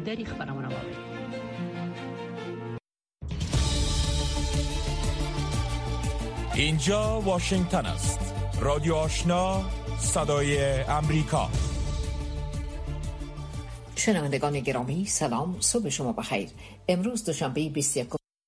در خبرنامه آورید. اینجا واشنگتن است. رادیو آشنا، صدای امریکا. شنوندگان گرامی سلام، صبح شما بخیر. امروز دوشنبه 21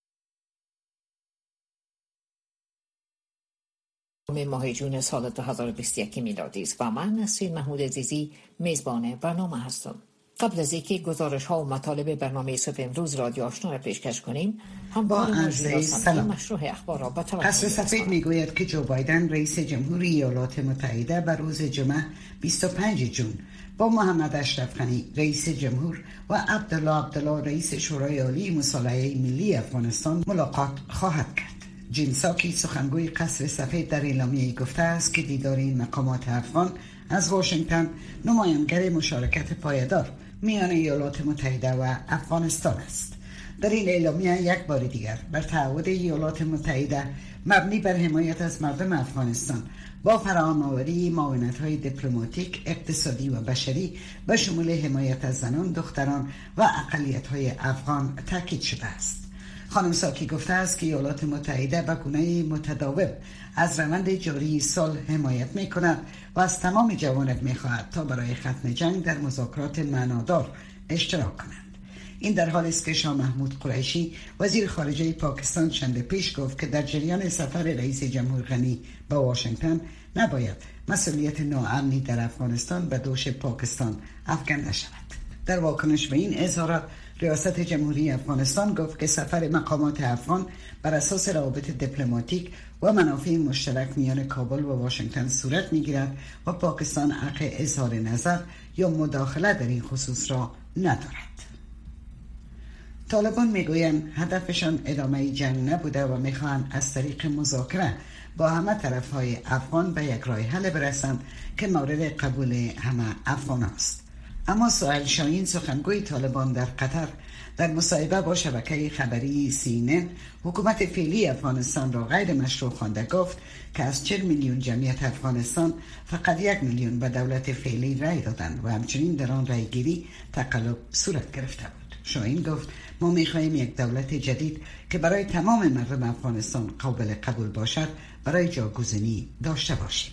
ماه جون سال 2021 میلادی است و من نسرین محمود عزیزی میزبان برنامه هستم. قبل از اینکه گزارش ها و مطالب برنامه صبح امروز رادیو آشنا را پیشکش کنیم، هم با عرض سلام مشروع اخبار را به توجه قصر سفید میگوید که جو بایدن رئیس جمهوری ایالات متحده به روز جمعه 25 جون با محمد اشرف غنی رئیس جمهور و عبدالله رئیس شورای عالی مصالحه ملی افغانستان ملاقات خواهد کرد. جین ساکی سخنگوی قصر سفید در اعلامیه گفته است که دیدار این مقامات افغان از واشنگتن نمایانگر مشارکت پایدار میان ایالات متحده و افغانستان است. در این اعلامیه یک بار دیگر بر تعهد ایالات متحده مبنی بر حمایت از مردم افغانستان با فراهم‌آوری معاونت‌های دیپلماتیک، اقتصادی و بشری به شمول حمایت از زنان، دختران و اقلیت‌های افغان تاکید شده است. خانم ساکی گفته است که ایالات متحده به گونه متداول از روند جاری صلح حمایت می‌کند و از تمام جوانب می‌خواهد تا برای ختم جنگ در مذاکرات معنادار اشتراک کنند. این در حالی است که شاه محمود قریشی وزیر خارجه پاکستان چند پیش گفت که در جریان سفر رئیس جمهور غنی به واشنگتن نباید مسئولیت ناامنی در افغانستان به دوش پاکستان افکنده شود. در واکنش به این اظهارات ریاست جمهوری افغانستان گفت که سفر مقامات افغان بر اساس روابط دیپلماتیک و منافع مشترک میان کابل و واشنگتن صورت میگیرد و پاکستان حق اظهار نظر یا مداخله در این خصوص را ندارد. طالبان میگویند هدفشان ادامه جنگ نبوده و میخواهند از طریق مذاکره با همه طرفهای افغان به یک راه حل برسند که مورد قبول همه افغان است. اما سهیل شاهین سخنگوی طالبان در قطر در مصاحبه با شبکه خبری CNN حکومت فعلی افغانستان را غیر مشروع خوانده گفت که از 40 میلیون جمعیت افغانستان فقط 1 میلیون به دولت فعلی رای دادند و همچنین در آن رای گیری تقلب صورت گرفته بود. شاهین گفت ما می‌خواهیم یک دولت جدید که برای تمام مردم افغانستان قابل قبول باشد برای جاگزینی داشته باشیم.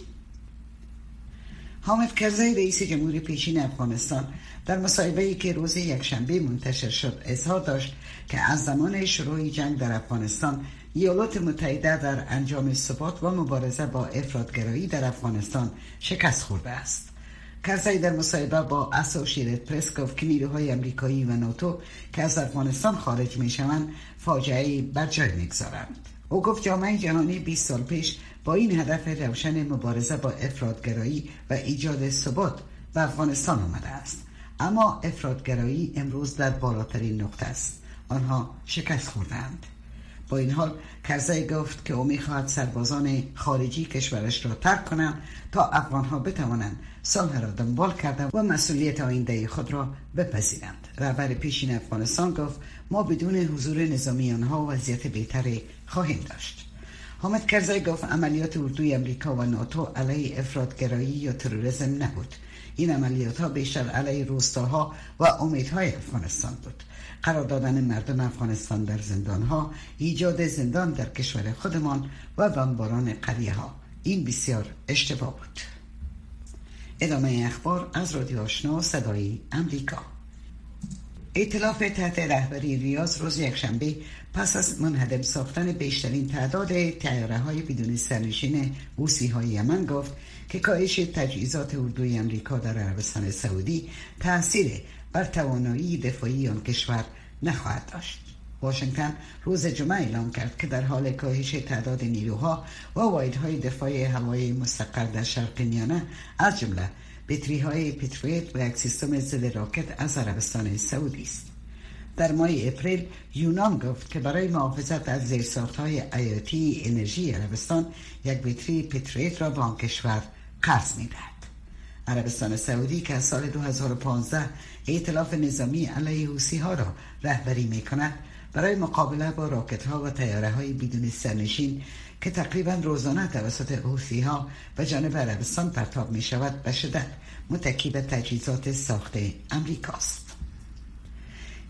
حامد کرزی رئیس جمهوری پیشین افغانستان در مصاحبه‌ای که روز یکشنبه منتشر شد اظهار داشت که از زمان شروع جنگ در افغانستان ایالات متحده در انجام ثبات و مبارزه با افراطگرایی در افغانستان شکست خورده است. کرزی در مصاحبه با اسوسییتد پرس گفت که نیروهای آمریکایی و ناتو که از افغانستان خارج می‌شوند فاجعه‌ای بر جای می‌گذارند. او گفت جامعه جهانی 20 سال پیش با این هدف روشن مبارزه با افراطگرایی و ایجاد ثبات به افغانستان آمده است، اما افراطگرایی امروز در بالاترین نقطه است. آنها شکست خوردند. با این حال کرزی گفت که او می‌خواهد سربازان خارجی کشورش را ترک کنند تا افغان‌ها بتوانند صلح را دنبال کرده و مسئولیت آینده خود را بپذیرند. رهبر پیشین افغانستان گفت ما بدون حضور نظامی آنها وضعیت بهتری خواهیم داشت. حامد کرزی گفت عملیات اردوی امریکا و ناتو علیه افراطگرایی یا تروریسم نبود. این عملیات‌ها بیشتر علیه روستاها و امیدهای افغانستان بود. قرار دادن مردم افغانستان در زندان‌ها، ایجاد زندان در کشور خودمان و بمباران قریه‌ها. این بسیار اشتباه بود. ادامه اخبار از رادیو آشنا صدای امریکا. ائتلاف تحت رهبری ریاض روز یکشنبه پس از منهدم ساختن بیشترین تعداد طیاره‌های بدون سرنشین حوثی‌های یمن گفت که کاهش تجهیزات اردوی آمریکا در عربستان سعودی تأثیر بر توانایی دفاعی آن کشور نخواهد داشت. واشنگتن روز جمعه اعلام کرد که در حال کاهش تعداد نیروها و واحدهای دفاع هوایی مستقر در شرق میانه از جمله بطری‌های پترویت و یک سیستم ضد راکت از عربستان سعودی است. در ماه اپریل یونان گفت که برای محافظت از زیرساخت‌های حیاتی انرژی عربستان یک بطری پترویت را به آن کشور قرض می‌دهد. عربستان سعودی که از سال 2015 ائتلاف نظامی علیه حوثی‌ها را رهبری می‌کند برای مقابله با راکت‌ها و طیاره‌های بدون سرنشین که تقریباً روزانه توسط حوثی‌ها به جانب عربستان پرتاب می‌شود به شدت متکی به تجهیزات ساخت امریکاست.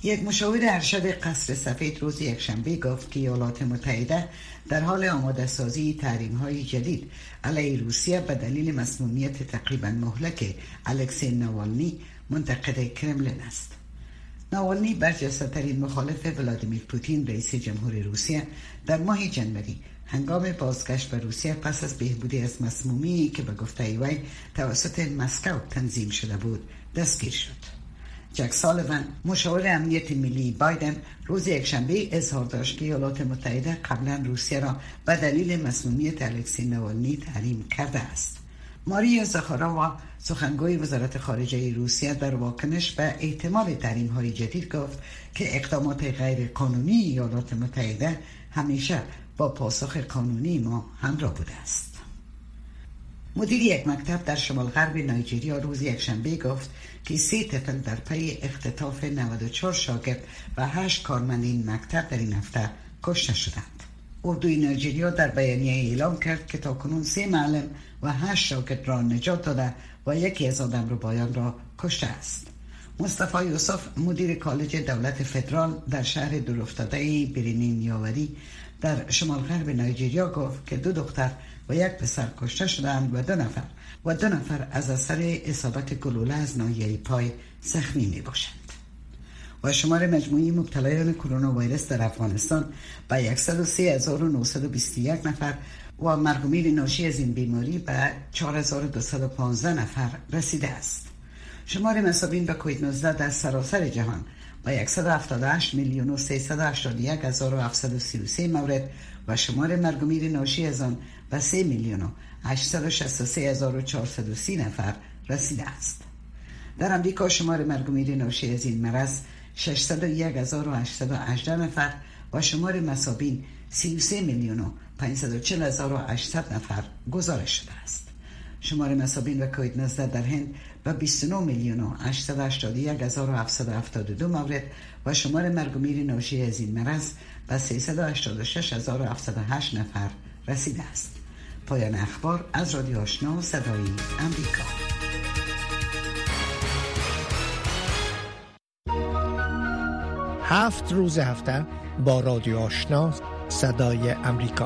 یک مشاور ارشد قصر سفید روز یکشنبه گفت که ایالات متحده در حال آماده سازی تحریم‌های جدید علیه روسیه به دلیل مسمومیت تقریبا مهلک الکسی ناوالنی منتقد کرملین است. ناوالنی برجسته‌ترین مخالف ولادیمیر پوتین رئیس جمهور روسیه در ماه جنوری هنگام بازگشت به روسیه پس از بهبودی از مسمومی که به گفته وی توسط مسکو تنظیم شده بود دستگیر شد. جک سالیوان مشاور امنیت ملی بایدن روز یکشنبه اظهار داشت که ایالات متحده قبلا روسیه را به دلیل مسمومیت الکسی ناوالنی تحریم کرده است. ماریا زاخارووا سخنگوی وزارت خارجه روسیه در واکنش به احتمال تحریم‌های جدید گفت که اقدامات غیر قانونی ایالات متحده همیشه با پاسخ قانونی ما همراه بوده است. مدیر یک مکتب در شمال غرب نایجریا روز یکشنبه گفت که 3 طفل در پی اختطاف 94 شاگرد و 8 کارمند این مکتب در این هفته کشته شدند. اردوی نایجریا در بیانیه اعلام کرد که تاکنون 3 معلم و 8 شاگرد را نجات داده و یکی از آدمربایان را کشته است. مصطفی یوسف مدیر کالج دولت فدرال در شهر دورافتاده برینین یاوری در شمال غرب نایجریا گفت که 2 دختر و 1 پسر کشته شدند و 2 نفر از اثر اصابت گلوله از ناحیه پای زخمی می باشند. و شمار مجموعی مبتلایان کرونا ویروس در افغانستان به 103921 نفر و مرگ و میر ناشی از این بیماری به 4215 نفر رسیده است. شمار مصابین به کووید 19 در سراسر جهان به 178,381,733 مورد و شمار مرگ و میر ناشی از آن به 3,863,430 نفر رسیده است. در امریکا شمار مرگ و میر ناشی از این مرض 601,818 نفر و شمار مصابین 33,540,800 نفر گزارش شده است. شمار مصابین به کووید 19 در هند به 29,881,772 مورد و شمار مرگ و میر ناشی از این مرض به 386,708 نفر رسیده است. پایان اخبار از رادیو آشنا صدای امریکا. هفت روز هفته با رادیو آشنا صدای امریکا.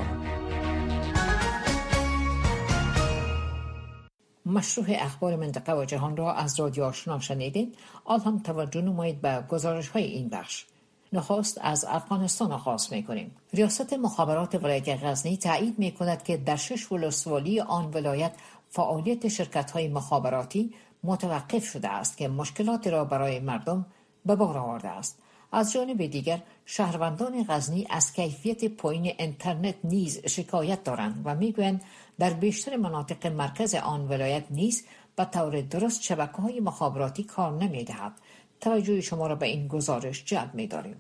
مشروع اخبار منطقه و جهان را از رادیو آشنا شنیدید. آن هم توجه نمایید به گزارش های این بخش. نخست از افغانستان آغاز می‌کنیم. ریاست مخابرات ولایت غزنی تایید می‌کند که در 6 ولسوالی آن ولایت فعالیت شرکت‌های مخابراتی متوقف شده است که مشکلاتی را برای مردم به بار آورده است. از جانب دیگر شهروندان غزنی از کیفیت پایین اینترنت نیز شکایت دارند و میگویند در بیشتر مناطق مرکز آن ولایت نیز به طور درست شبکه‌های مخابراتی کار نمی‌دهد. توجه شما را به این گزارش جلب می‌داریم.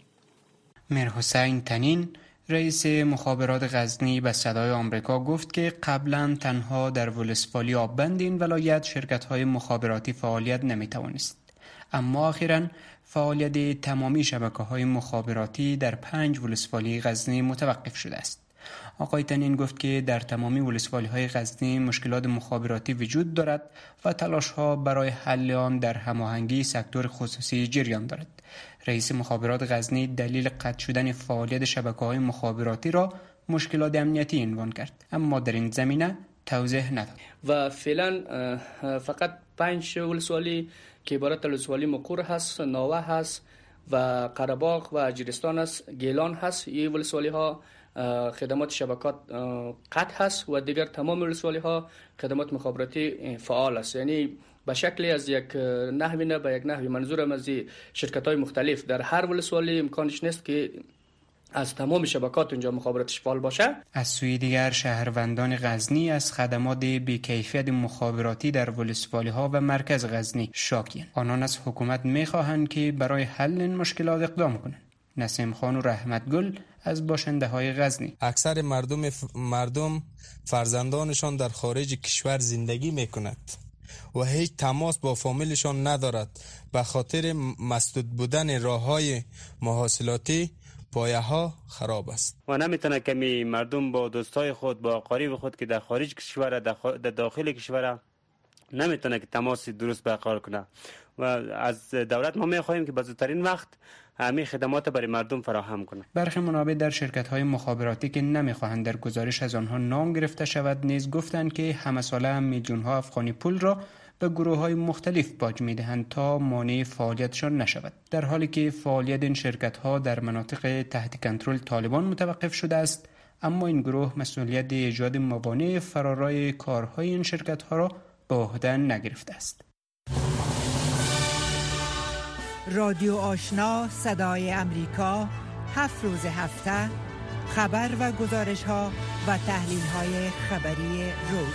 میرحسین تنین رئیس مخابرات غزنی به صدای آمریکا گفت که قبلا تنها در ولسوالی آبند این ولایت شرکت‌های مخابراتی فعالیت نمی‌توانست، اما اخیراً فعالیت تمامی شبکه‌های مخابراتی در 5 ولسوالی غزنی متوقف شده است. آقای تنین گفت که در تمامی ولسوالی‌های غزنی مشکلات مخابراتی وجود دارد و تلاش‌ها برای حل آن در هماهنگی سکتور خصوصی جریان دارد. رئیس مخابرات غزنی دلیل قطع شدن فعالیت شبکه‌های مخابراتی را مشکلات امنیتی عنوان کرد، اما در این زمینه توضیح نداد. و فعلا فقط 5 ولسوالی که عبارت ولسوالی مقور هست، ناوه هست و قره‌باغ و اجرستان است، گیلان هست. این ولسوالی ها خدمات شبکات قطع هست و دیگر تمام ولسوالی ها خدمات مخابراتی فعال است. یعنی به شکلی از یک نحوی نه به یک نحوی. منظورم از شرکت های مختلف در هر ولسوالی امکانش نیست که از تمام شبکات اونجا مخابراتش فعال باشه. از سوی دیگر شهروندان غزنی از خدمات بی‌کیفیت مخابراتی در ولسوالی‌ها و مرکز غزنی شاکی‌اند. آنان از حکومت می‌خواهند که برای حل این مشکلات اقدام کنند. نسیم خان و رحمت گل از باشنده‌های غزنی: اکثر مردم فرزندانشان در خارج کشور زندگی می‌کند و هیچ تماس با فامیلشان ندارد. به خاطر مسدود بودن راه‌های محصولاتی پایه ها خراب است و نمیتونه کمی مردم با دوستای خود، با اقارب خود که در خارج کشور، در داخل کشور نمیتونه که تماس درست برقرار کنه و از دولت ما میخواهیم که به زودترین وقت همین خدمات برای مردم فراهم کنه. برخی منابع در شرکت‌های مخابراتی که نمی‌خواهند در گزارش از آنها نام گرفته شود نیز گفتند که همه ساله میلیون‌ها افغانی پول را به گروه‌های مختلف باج می‌دهند تا مانع فعالیتشان نشود، در حالی که فعالیت این شرکت‌ها در مناطق تحت کنترل طالبان متوقف شده است. اما این گروه مسئولیت ایجاد موانع فرارای کارهای این شرکت‌ها را به عهده نگرفته است. رادیو آشنا صدای امریکا 7 روز هفته خبر و گزارش‌ها و تحلیل‌های خبری روز.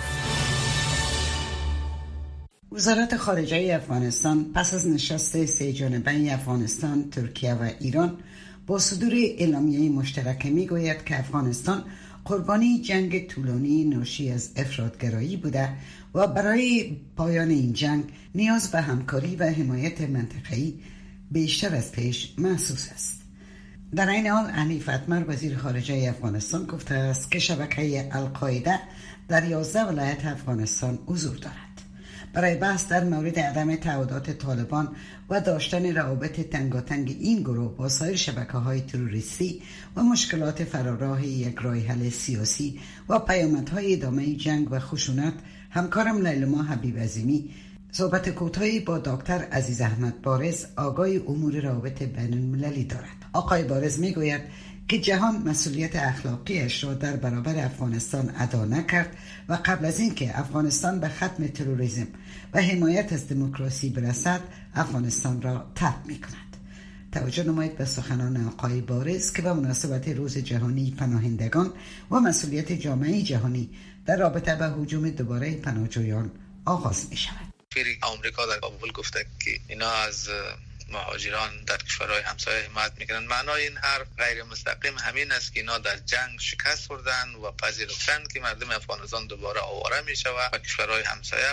وزارت خارجه افغانستان پس از نشست سه جانبه افغانستان، ترکیه و ایران با صدور اعلامیه مشترک میگوید که افغانستان قربانی جنگ طولانی ناشی از افراطگرایی بوده و برای پایان این جنگ نیاز به همکاری و حمایت منطقه‌ای بیشتر از پیش محسوس است. در این حال حنیف اتمر وزیر خارجه افغانستان گفته است که شبکه القاعده در 11 ولایت افغانستان حضور دارد. برای بحث در مورد عدم تعهدات طالبان و داشتن روابط تنگاتنگ این گروه با سایر شبکه‌های تروریستی و مشکلات فراراه یک راه حل سیاسی و پیامدهای ادامه جنگ و خشونت، همکارم لیلما حبیب عظیمی صحبت کوتاهی با دکتر عزیز احمد بارز، آگای امور روابط بین المللی دارد. آقای بارز میگوید که جهان مسئولیت اخلاقیش را در برابر افغانستان ادا نکرد و قبل از اینکه افغانستان به ختم تروریسم و حمایت از دموکراسی برسد، افغانستان را ترک می‌کند. توجه نمایید به سخنان آقای بارز که به مناسبت روز جهانی پناهندگان و مسئولیت جامعه جهانی در رابطه با هجوم دوباره پناهجویان آغاز می‌شود. آمریکا در کابل گفته که اینا از مهاجران در کشورهای همسایه حمایت میکنن. معنای این حرف غیر مستقیم همین است که اینا در جنگ شکست خوردن و پذیرفتن که مردم افغانستان دوباره آواره میشود و کشورهای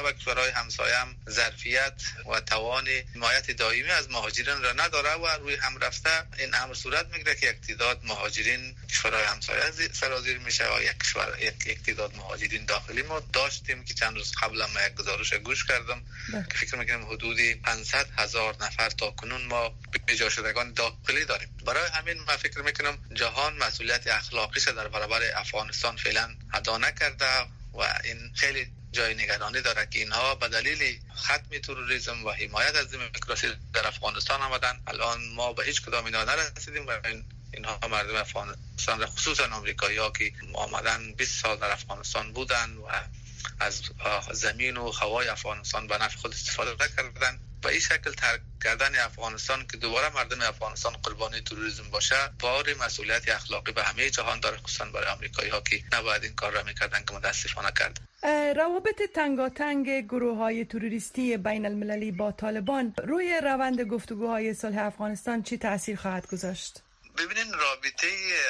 همسایه هم ظرفیت و توان حمایت دائمی از مهاجرین را نداره و روی هم رفته این امر صورت میگیره که یک تعداد مهاجرین کشورهای همسایه سرازیر میشه و یک تعداد مهاجرین داخلی ما داشتیم که چند روز قبل ما یک گزارش گوش کردم که فکر میکنم حدودی 500,000 نفر تا کنون ما بجا شدگان داخلی داریم. برای همین من فکر میکنم جهان مسئولیت اخلاقیش در برابر افغانستان فعلا ادا نکرده و این خیلی جای نگرانی داره که اینها به دلیل ختم تروریسم و حمایت از دموکراسی در افغانستان آمدن. الان ما به هیچ کدام اینا نرسیدیم و اینها مردم افغانستان، خصوصا آمریکایی‌ها که آمدن 20 سال در افغانستان بودن و از زمین و هوای افغانستان به نفع خود استفاده کردن، به این شکل ترک کردن افغانستان که دوباره مردم افغانستان قربانی تروریسم باشه بار مسئولیت اخلاقی به همه جهان داره، خصوصا برای آمریکایی‌ها که نباید این کار را می‌کردن که متاسفانه کردن. روابط تنگاتنگ گروه‌های تروریستی بین المللی با طالبان روی روند گفتگوهای صلح افغانستان چی تأثیر خواهد گذاشت؟ ببینین رابطه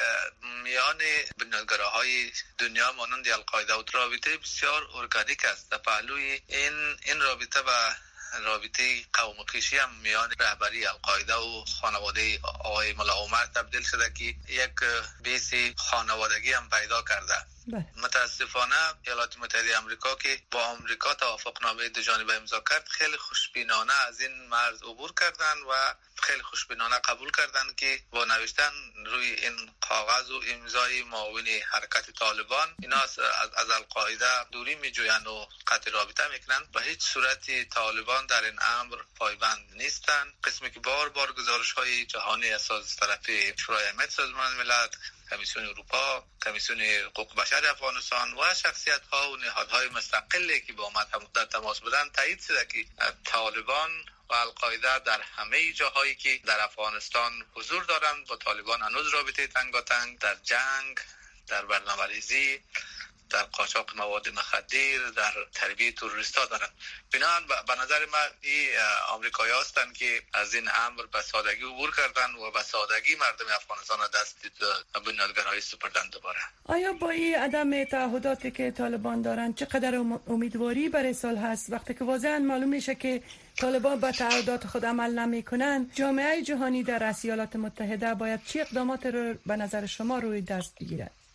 میان بنیادگراهای دنیا مانند القاعده و رابطه بسیار ارگانیک است. در پهلوی این رابطه و رابطه قوم خویشی هم میان رهبری القاعده و خانواده آقای ملا عمر تبدیل شده که یک بیس خانوادگی هم پیدا کرده. متاسفانه ایالات متحده آمریکا که با آمریکا توافقنامه دو جانبه امضا کرد خیلی خوشبینانه از این مرز عبور کردن و خیلی خوشبینانه قبول کردن که با نوشتن روی این کاغذ و امضای معاون حرکت طالبان اینا از القاعده دوری میجوین و قطع رابطه میکنن. به هیچ صورت طالبان در این امر پایبند نیستن. قسمی که بار گزارش های جهانی اساس طرف شورای امنیت سازمان ملل، کمیسیون اروپا، کمیسیون حقوق بشر افغانستان و شخصیت ها و نهادهای مستقلی که با ما در تماس بودن تایید شده که طالبان و القاعده در همه جاهایی که در افغانستان حضور دارند با طالبان هنوز رابطه تنگاتنگ در جنگ، در برنامه‌ریزی، در قاچاق مواد مخدر، در تربیت تروریستا دارن. بنابراین به نظر من این آمریکایی هستند که از این امر به سادگی عبور کردن و به سادگی مردم افغانستان را دست بنیادگرایی سپردن دوباره. آیا با این عدم تعهداتی که طالبان دارن چقدر امیدواری برای صلح هست وقتی که واضحا معلوم میشه که طالبان به تعهدات خود عمل نمیکنن؟ جامعه جهانی در ایالات متحده باید چه اقدامات رو به نظر شما روی دست بگیرد؟ من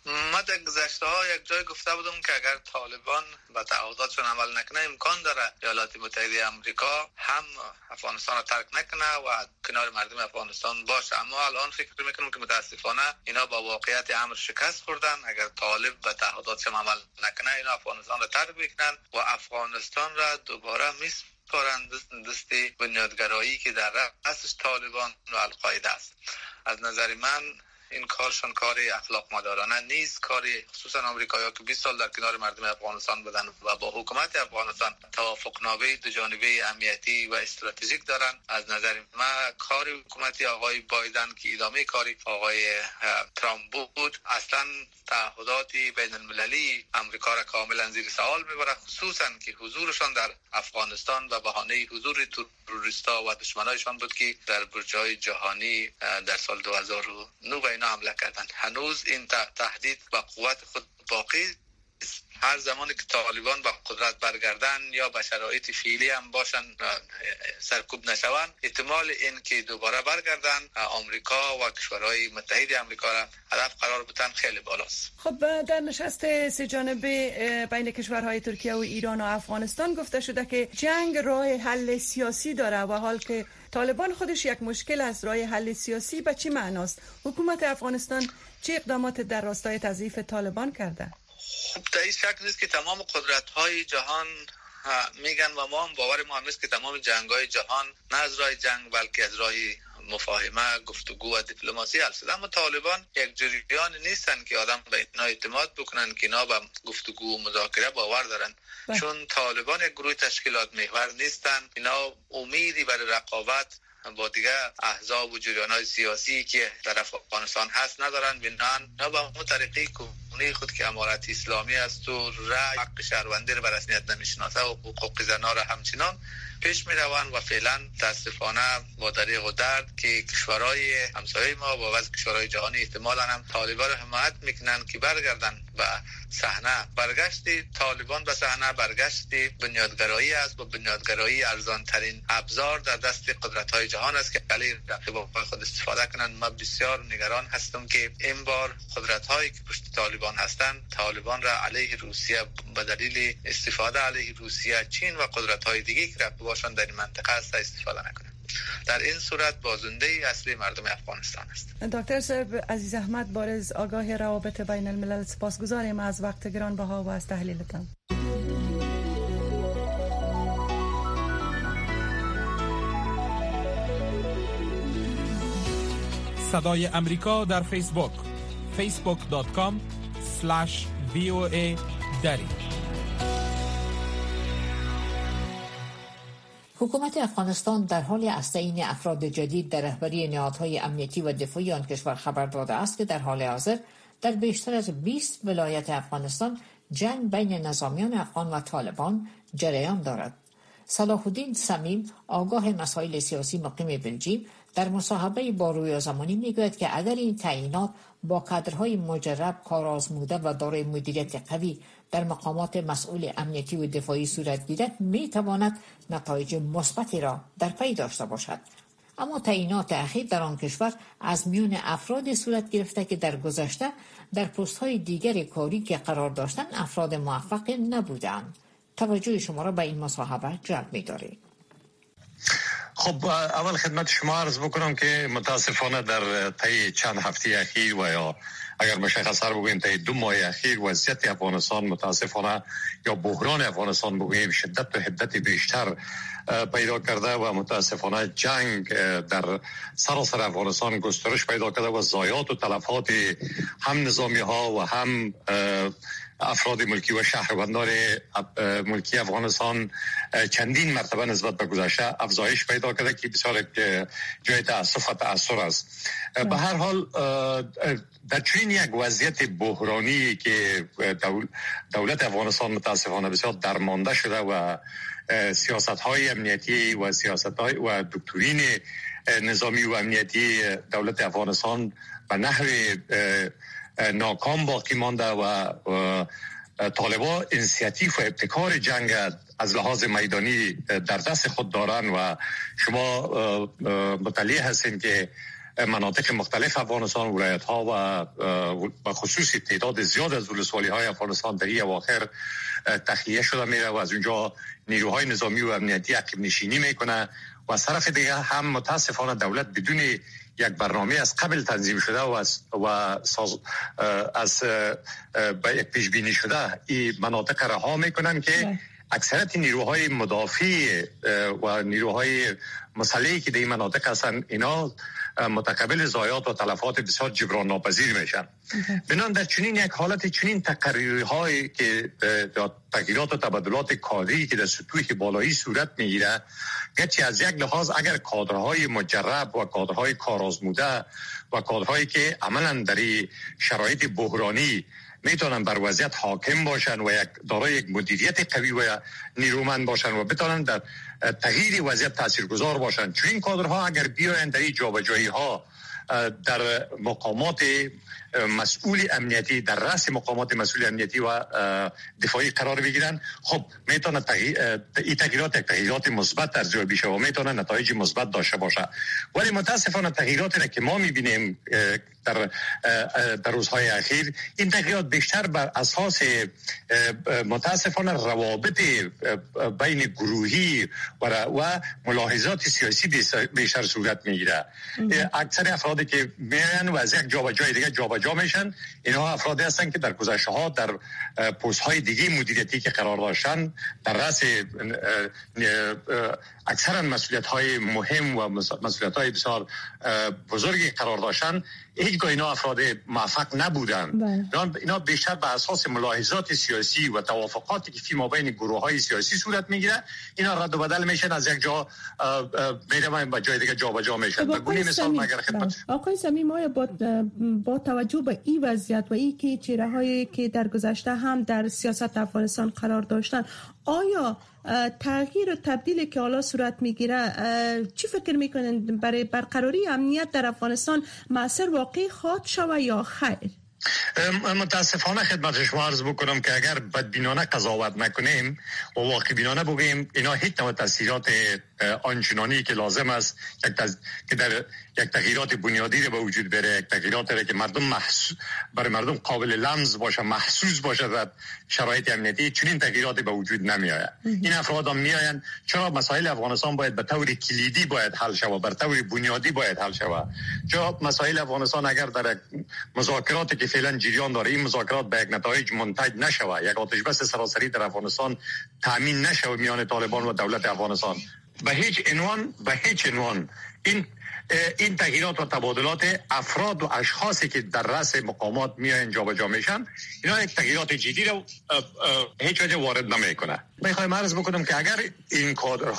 در گذشته ها یک جای گفته بودم که اگر طالبان به تعهداتشون عمل نکنه امکان داره ایالات متحده آمریکا هم افغانستان را ترک نکنه و کنار مردم افغانستان باشه. اما الان فکر میکنم که متاسفانه اینا با واقعیت امر شکست خوردن. اگر طالب به تعهداتشون عمل نکنه اینا افغانستان را ترک میکنن و افغانستان را دوباره میسپارند دست بنیادگرایی که در رأسش طالبان و القاعده است. از نظر من این کارشان کار اخلاق مدارانه نیست. کاری خصوصا آمریکایی‌ها که 20 سال در کنار مردم افغانستان بودن و با حکومت افغانستان توافقنامه دو جانبه امنیتی و استراتژیک دارن، از نظر من کار حکومت آقای بایدن که ادامه کاری آقای ترامپ بود اصلا تعهدات بین المللی آمریکا را کاملا زیر سوال میبره، خصوصا که حضورشان در افغانستان و بهانه حضور تروریستا و دشمنایشان بود که در برج‌های جهانی در سال 2009 به اینا حمله کردند. هنوز این تهدید و قوت خود باقی. هر زمانی که طالبان به قدرت برگردن یا به شرایط فعلی هم باشن سرکوب نشوند، احتمال این که دوباره برگردن آمریکا و کشورهای متحد آمریکا را هدف قرار بدن خیلی بالاست. خب در نشست سه جانبه بین کشورهای ترکیه و ایران و افغانستان گفته شده که جنگ راه حل سیاسی داره و حال که طالبان خودش یک مشکل از راه حل سیاسی به چی معناست؟ حکومت افغانستان چه اقدامات در راستای تضعیف طالبان کرده؟ خب در این شک نیست که تمام قدرت‌های جهان میگن و ما هم باور ما هم نیست که تمام جنگ‌های جهان نه از راه جنگ بلکه از راه مفاهمه، گفتگو و دیپلماسی حل شده. اما طالبان یک جریان نیستن که آدم به اینا اعتماد بکنن که اینا به گفتگو و مذاکره باور دارن. چون طالبان یک گروه تشکیلات محور نیستن. اینا امیدی برای رقابت با دیگه احزاب و جریان‌های سیاسی که در افغانستان هست ندارن. اینا به اون طریقی کمونی خود که امارت اسلامی است و رأی حق شهروندی را به رسمیت نمیشناسه و حقوق زنان را همچنان پیش می روند و فعلا متاسفانه با دریغ و درد که کشورهای همسایه ما با وضع کشورهای جهانی احتمالاً هم طالبان را حمایت میکنن که برگردن به صحنه. برگشت طالبان به صحنه برگشت بنیادگرایی است و بنیادگرایی ارزان ترین ابزار در دست قدرت‌های جهان است که علی رقیبان خود استفاده کنند. ما بسیار نگران هستم که این بار قدرت‌هایی که پشت طالبان هستند طالبان را علیه روسیه به دلیل استفاده علیه روسیه، چین و قدرت‌های دیگه که رقیباشان در این منطقه است استفاده نکنند. در این صورت بازنده اصلی مردم افغانستان است. دکتر صاحب عزیز احمد بارز آگاه روابط بین الملل، سپاسگزاریم از وقت گرانبها و از تحلیلتان. صدای امریکا در فیسبوک facebook.com/VOA دری. حکومت افغانستان در حال از تعیین افراد جدید در رهبری نهادهای امنیتی و دفاعی آن کشور خبر داده است که در حال حاضر در بیشتر از 20 ولایت افغانستان جنگ بین نظامیان افغان و طالبان جریان دارد. صلاح الدین صمیم آگاه مسائل سیاسی مقیم بلژیم در مصاحبه با رویا زمانی میگوید که اگر این تعیینات با کادرهای مجرب، کارآزموده و دارای مدیریت قوی در مقامات مسئول امنیتی و دفاعی صورت گیرد میتواند نتایج مثبتی را در پی داشته باشد. اما تعیینات اخیر در آن کشور از میان افراد صورت گرفته که در گذشته در پست‌های دیگر کاری که قرار داشتند افراد موفق نبودند. توجه شما را به این مصاحبه جلب می‌داریم. خب اول خدمت شما عرض بکنم که متاسفانه در طی چند هفته اخیر و یا اگر مشخصاً بگوییم طی 2 ماه اخیر وضعیت افغانستان متاسفانه یا بحران افغانستان بگوییم شدت و حدت بیشتر پیدا کرده و متاسفانه جنگ در سراسر افغانستان گسترش پیدا کرده و ضایعات و تلفات هم نظامی ها و هم افراد ملکی و شهروندان ملکی افغانستان چندین مرتبه نسبت به گذشته افزایش پیدا کرده که بسیار جای تأسف و تأثر است. به هر حال در چنین یک وضعیت بحرانی که دولت افغانستان متاسفانه بسیار درمانده شده و سیاست‌های امنیتی و سیاست‌های و دکترین نظامی و امنیتی دولت افغانستان به نحو ناکام باقی مانده و طالبان اینسیاتیو و ابتکار جنگ از لحاظ میدانی در دست خود دارند و شما مطلع هستین که مناطق مختلف افغانستان، ولایت ها و خصوصی تعداد زیاد از ولسوالی های افغانستان در این اواخر تخلیه شده میره و از اونجا نیروهای نظامی و امنیتی عقب نشینی میکنه و از طرف دیگه هم متاسفانه دولت بدون یک برنامه از قبل تنظیم شده و از پیش بینی شده این مناطق رها میکنن که اکثریت نیروهای مدافع و نیروهای مسلحی که در این مناطق هستن اینا متقبل ضایعات و تلفات بسیار جبران ناپذیر میشن. بنابراین در چنین یک حالت چنین تقرری‌هایی که تغییرات و تبادلات کادری که در سطوح بالایی صورت میگیره، گرچه از یک لحاظ اگر کادرهای مجرب و کادرهای کارآزموده و کادرهایی که عملاً در شرایط بحرانی میتونن بر وضعیت حاکم باشن و دارای یک مدیریت قوی و نیرومند باشن و بتونن در تغییر وضعیت تاثیرگذار باشن، چون این کادرها اگر بیاین در این جابجایی ها در مقامات مسئول امنیتی، در رأس مقامات مسئول امنیتی و دفاعی قرار بگیرن، خب میتونه این تغییرات مثبت در جای بشه و میتونه نتایج مثبت داشته باشه. ولی متاسفانه تغییراتی را که ما میبینیم در روزهای اخیر، این تغییرات بیشتر بر اساس متاسفانه روابط بین گروهی و ملاحظات سیاسی بیشتر صورت میگیره. اکثر افرادی که میان و از یک جا به جای دیگه جابجا میشن، اینها افرادی هستن که در گذشته ها در پست های دیگه مدیریتی که قرار داشتن در رأس اکثرا مسئولیت های مهم و مسئولیت های بسیار بزرگی قرار داشتن، هیچگاه اینا افراد موفق نبودن. اینا بیشتر به اساس ملاحظات سیاسی و توافقاتی که فی مابین گروه های سیاسی صورت میگیره، اینا رد و بدل میشن، از یک جا میرن به جای دیگه جابجا میشن. بگونی مثال مگر خدمت آقای صمیم، آیا با توجه به این وضعیت و این که چهره هایی که در گذشته هم در سیاست افغانستان قرار داشتن، آیا تغییر و تبدیلی که حالا صورت میگیره چی فکر میکنن برای برقراری امنیت در افغانستان مؤثر واقعی خواهد شود یا خیر؟ متاسفانه خدمت شما عرض بکنم که اگر بدبینانه قضاوت نکنیم و واقع بینانه بگیم، اینا هیچ نوع تاثیرات آنچنانی که لازم است که در یک تغییرات بنیادی رو به وجود بره، یک تغییراتی را که برای مردم قابل لمس باشه، محسوس باشه در شرایط امنیتی، چنین تغییراتی به وجود نمیآید. این افراد هم میآیند چرا مسائل افغانستان باید به طور کلیدی باید حل شود، بر طور بنیادی باید حل شود. چرا مسائل افغانستان اگر در مذاکراتی که فعلا جریان داره، این مذاکرات به یک نتایج منتج نشود، یک آتش بس سراسری در افغانستان تامین نشود میان طالبان و دولت افغانستان، به هیچ عنوان این تغییرات و تبادلات افراد و اشخاصی که در رأس مقامات میان جابجا میشن، اینا یک تغییرات جدی رو هیچ وجه وارد نمیکنه. میخوایم عرض بکنم که اگر این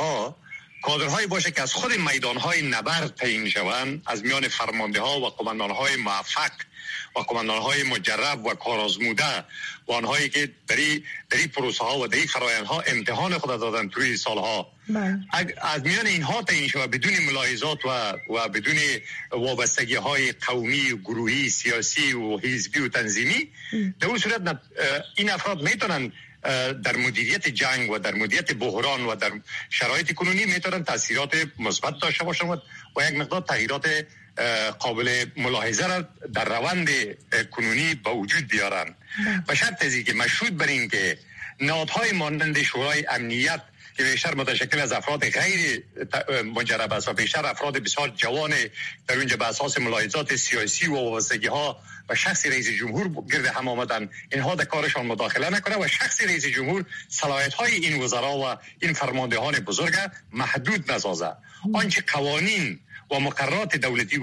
کادرهایی باشه که از خود میدانهای نبرد تعیین شوند، از میان فرمانده ها و قماندانهای موفق و قماندانهای مجرب و کارآزموده و آنهایی که در این پروسه ها و در این فرآیندها امتحان خود دادن توی سالها، از میان اینها تعیین شود بدون ملاحظات و بدون وابستگی های قومی و گروهی سیاسی و حزبی و تنظیمی، در اون صورت این افراد میتونن در مدیریت جنگ و در مدیریت بحران و در شرایط کنونی میتونن تاثیرات مثبت داشته باشن و یک مقدار تغییرات قابل ملاحظه را در روند کنونی به وجود بیارن، به شرط ازی که مشروط بر این که نهادهای مانند شورای امنیت که بیشتر متشکل از افراد غیر مجرب است و بیشتر افراد بسیار جوان در اونجا به اساس ملاحظات سیاسی و وابستگی ها و شخص رئیس جمهور گرد هم آمدن، اینها در کارشان مداخله نکنه و شخص رئیس جمهور صلاحیت های این وزرا و این فرماندهان بزرگ محدود نسازه. آنچه قوانین و مقررات دولتی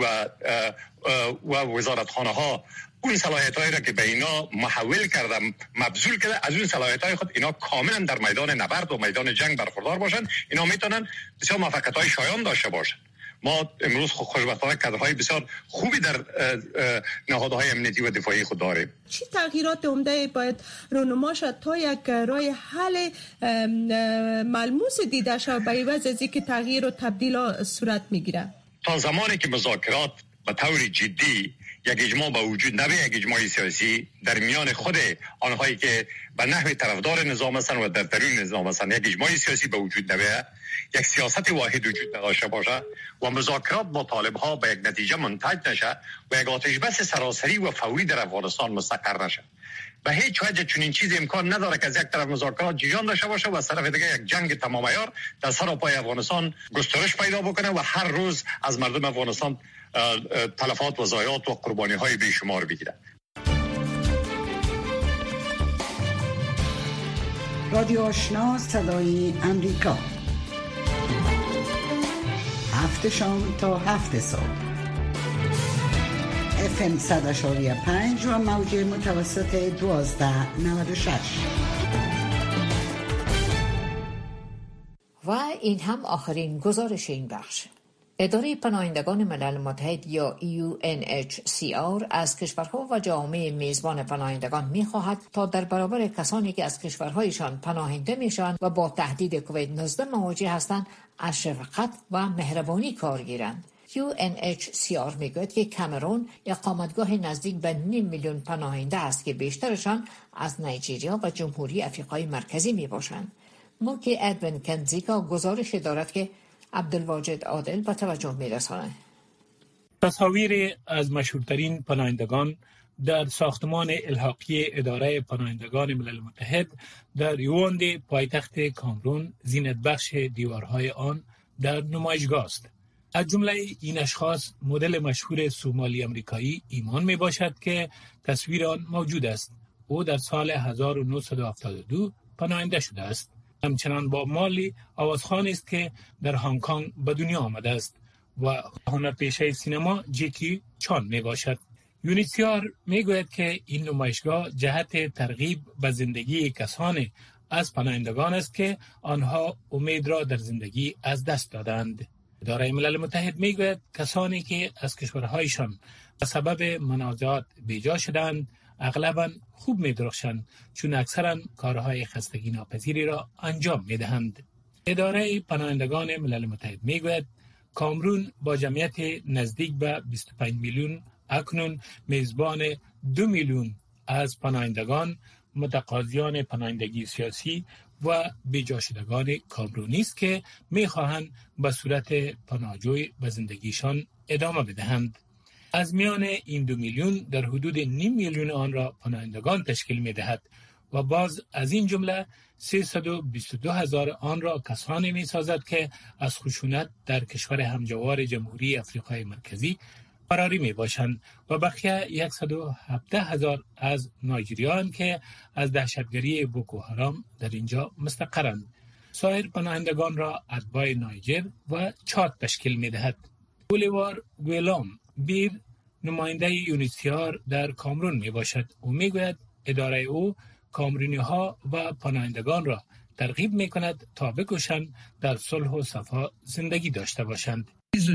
و وزارتخانه ها اون صلاحیت هایی را که به اینا محول کرده، مبذول کرده، از اون صلاحیت های خود اینا کاملا در میدان نبرد و میدان جنگ برخوردار باشند، اینا میتونن بسیار موفقیت های شایان داشته باشند. ما امروز خوشبختانه کادرهای بسیار خوبی در نهادهای امنیتی و دفاعی خود داریم. چی تغییرات عمده باید رونما شد تا یک راه حل ملموس دیده شود به عوض از اینکه تغییر و تبدیل صورت میگیره؟ تا زمانی که مذاکرات به طور جدی یک اجماع به وجود نبی، یک اجماع سیاسی در میان خود آنهایی که به نحو طرفدار نظام هستند و در درون نظام هستند، یک اجماع سیاسی به وجود نبی، یک سیاست واحد وجود نداشته باشه و مذاکرات با طالب ها به یک نتیجه منتهی نشه و یک آتش بس سراسری و فوری در افغانستان مستقر نشه. به هیچ وجه چنین چیزی امکان نداره که از یک طرف مذاکرات جریان داشته باشه و از طرف دیگه یک جنگ تمام عیار در سر پای افغانستان گسترش پیدا بکنه و هر روز از مردم افغانستان تلفات و ضایعات و قربانی های بیشمار بگیره. رادیو آشنا صدای امریکا، 7 شام تا 7 صبح، FM 100.5 و موج متوسط 1296. و این هم آخرین گزارش این بخش. اداره پناهندگان ملل متحد یا UNHCR از کشورها و جامعه میزبان پناهندگان می‌خواهد تا در برابر کسانی که از کشورهایشان پناهنده میشوند و با تهدید کووید 19 مواجه هستند از شفقت و مهربانی کار گیرند. UNHCR میگوید که کامرون اقامتگاه نزدیک به 5 میلیون پناهنده است که بیشترشان از نایجریا و جمهوری آفریقای مرکزی میباشند. موکی ادوین کنزیکا گزارش دارد که عبدالواجد عادل به توجه میرساند. تصاویر از مشهورترین پناهندگان در ساختمان الحاقی اداره پناهندگان ملل متحد در یووندی پایتخت کامرون زینت بخش دیوارهای آن در نمایشگاه است. از جمله این اشخاص مدل مشهور سومالی امریکایی ایمان می باشد که تصویر آن موجود است. او در سال 1972 پناهنده شده است. همچنان با مالی آوازخوان است که در هنگ کنگ به دنیا آمده است و هنرپیشه سینما جکی چان می باشد. یونیسیار می گوید که این نمایشگاه جهت ترغیب به زندگی کسان از پناهندگان است که آنها امید را در زندگی از دست دادند. اداره ملل متحد می گوید کسانی که از کشورهایشان به سبب منازعات بیجا شدند اغلباً خوب می درخشند، چون اکثراً کارهای خستگی ناپذیری را انجام می دهند. اداره پناهندگان ملل متحد می گوید کامرون با جمعیت نزدیک به 25 میلیون اکنون میزبان 2 میلیون از پناهندگان، متقاضیان پناهندگی سیاسی و بیجا شدگان کامرونی است که می خواهند به صورت پناهجوی به زندگیشان ادامه بدهند. از میان این 2 میلیون در حدود 0.5 میلیون آن را پناهندگان تشکیل می دهد و باز از این جمله 322,000 آن را کسانی می سازد که از خشونت در کشور همجوار جمهوری آفریقای مرکزی فراری می باشند و بقیه 117,000 از نایجریان که از دهشتگری بوکو حرام در اینجا مستقرند. سایر پناهندگان را اتباع نایجر و چاد تشکیل می دهد. بولیوار گویلام بیر نماینده یونیسیار در کامرون می باشد و می گوید اداره او کامرونی ها و پناهندگان را ترغیب می کند تا بکوشند در صلح و صفا زندگی داشته باشند.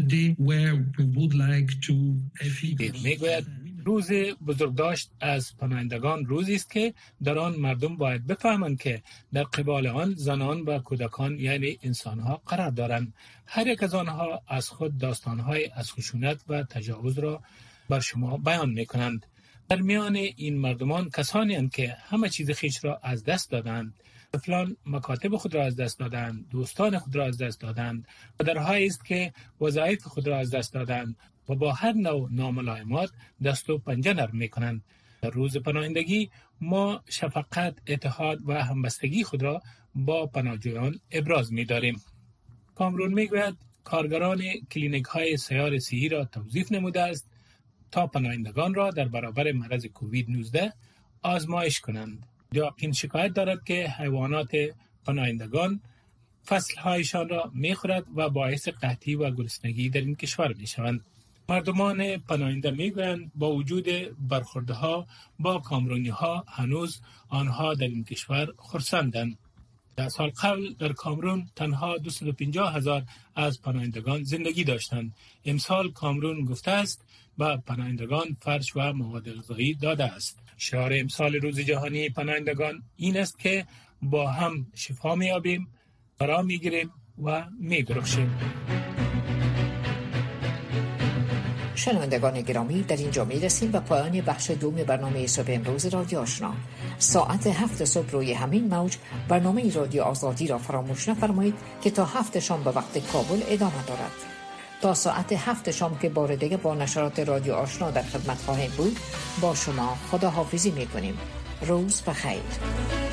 می گوید روز بزرگداشت از پناهندگان روزی است که در آن مردم باید بفهمند که در قبال آن زنان و کودکان یعنی انسانها قرار دارند. هر یک از آنها از خود داستانهای از خشونت و تجاوز را بر شما بیان می کنند. در میان این مردمان کسانی هستند که همه چیز خویش را از دست دادند. طفلان مکاتب خود را از دست دادند، دوستان خود را از دست دادند، مادرهایی است که وظایف خود را از دست دادند و با هر نوع ناملایمات دست و پنجه نرم می‌کنند. در روز پناهندگی ما شفقت، اتحاد و همبستگی خود را با پناهجویان ابراز می‌داریم. کامرون می‌گوید کارگران کلینیک‌های سیار صحی را توظیف نموده است تا پناهندگان را در برابر مرض کووید 19 آزمایش کنند. یقین شکایت دارد که حیوانات پناهندگان فصلهایشان را می‌خورد و باعث قحطی و گرسنگی در این کشور می‌شوند. مردمان پناهنده میگویند با وجود برخوردها با کامرونی‌ها هنوز آنها در این کشور خرسندند. در سال قبل در کامرون تنها 250,000 از پناهندگان زندگی داشتند. امسال کامرون گفته است با پناهندگان فرش و مواد غذایی داده است. شعار امسال روز جهانی پناهندگان این است که با هم شفا می‌یابیم، فرا می‌گیریم و می‌درخشیم. شنوندگان گرامی، در اینجا میرسیم به پایان بخش دوم برنامه صبح امروز رادیو آشنا. ساعت 7 صبح روی همین موج برنامه رادیو آزادی را فراموش نفرمایید که تا 7 شام به وقت کابل ادامه دارد. تا ساعت 7 شام که بار دیگه با نشرات رادیو آشنا در خدمت خواهیم بود، با شما خداحافظی میکنیم. روز بخیر.